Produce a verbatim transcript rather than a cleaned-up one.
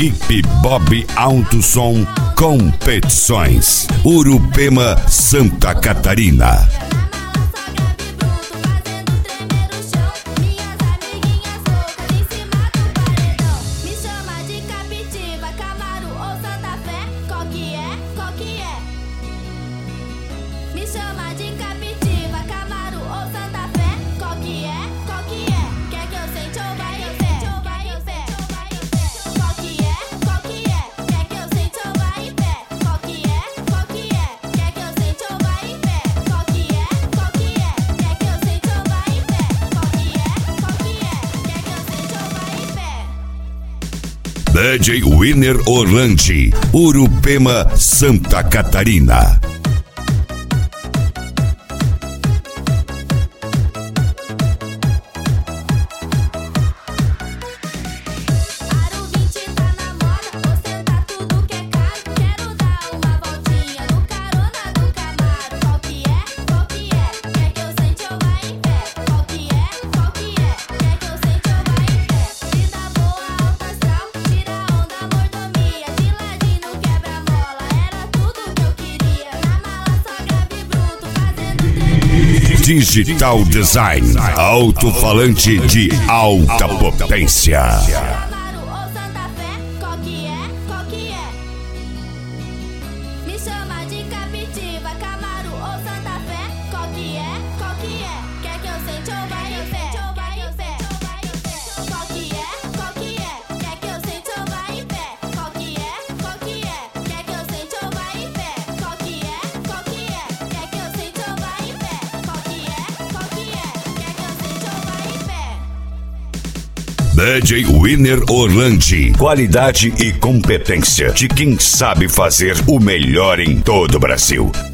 Equipe Bob Autosom Competições, Urupema, Santa Catarina. D J Winner Orlandi, Urupema, Santa Catarina. Digital Design, alto-falante de alta potência. D J Winner Orlandi, qualidade e competência de quem sabe fazer o melhor em todo o Brasil.